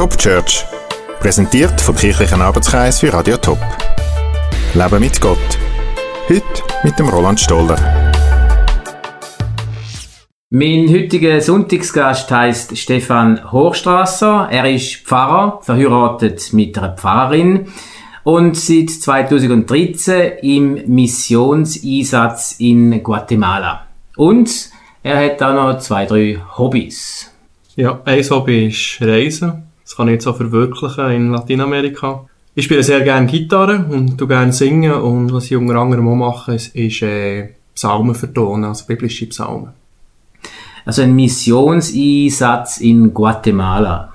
Top Church. Präsentiert vom Kirchlichen Arbeitskreis für Radio Top. Leben mit Gott. Heute mit dem Roland Stoller. Mein heutiger Sonntagsgast heisst Stefan Hochstrasser. Er ist Pfarrer, verheiratet mit einer Pfarrerin und seit 2013 im Missionseinsatz in Guatemala. Und er hat auch noch 2-3 Hobbys. Ja, ein Hobby ist Reisen. Das kann ich jetzt auch verwirklichen in Lateinamerika. Ich spiele sehr gerne Gitarre und tu gerne singen. Und was ich unter anderem auch mache, ist Psalmen vertonen, also biblische Psalmen. Also ein Missionseinsatz in Guatemala.